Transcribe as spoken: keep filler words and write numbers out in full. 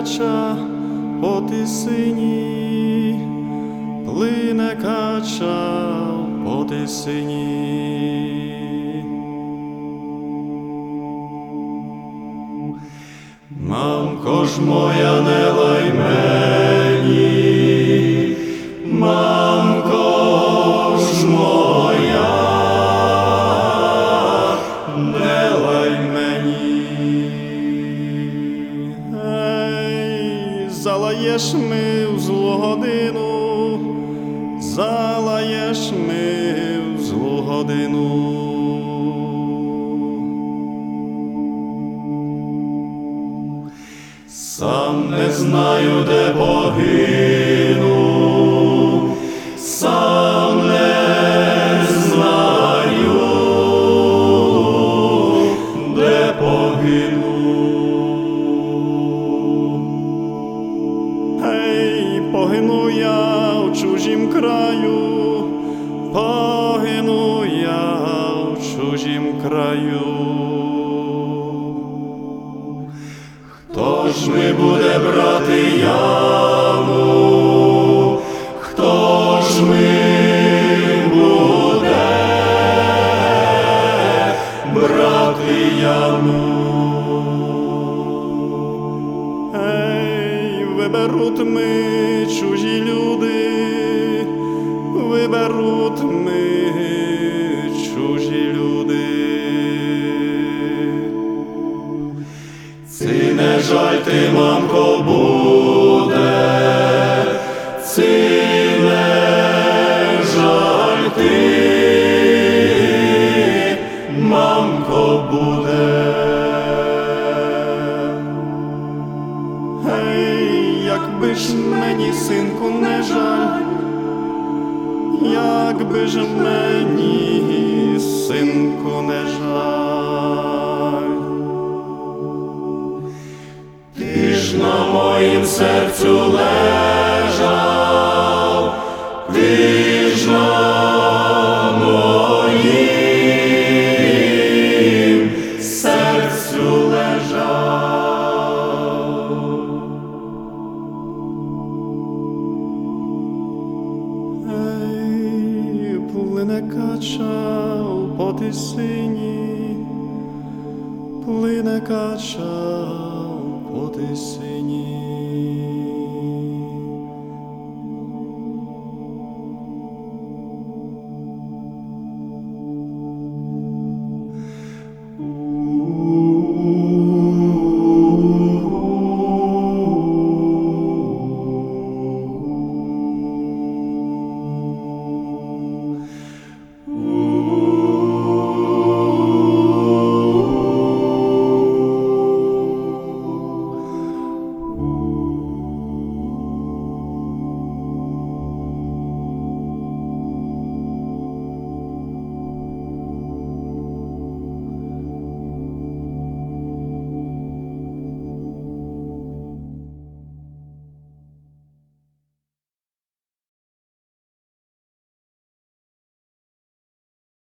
кача по тисині, плине кача по тисині. Мамко ж моя, не лай мені, мамко ж моя, не лай мені. Ей, залаєш ми в злу годину, залаєш ми в злу годину. Сам не знаю, де погину, сам не знаю, де погину. Ей, погину я в чужім краю, погину я в чужім краю. Хто ж ми буде брати яму? Хто ж ми буде брати яму? Ей, виберуть ми чужі люди, виберуть ми чужі люди. Ці не жаль ти, мамко, буде, ці не жаль ти, мамко, буде. Гей, якби ж мені, синку, не жаль, якби ж мені, синку, не жаль. Ти ж на моїм серцю лежав, ти ж на моїм серцю лежав. Ей, плине кача по тисині, плине кача по тисині.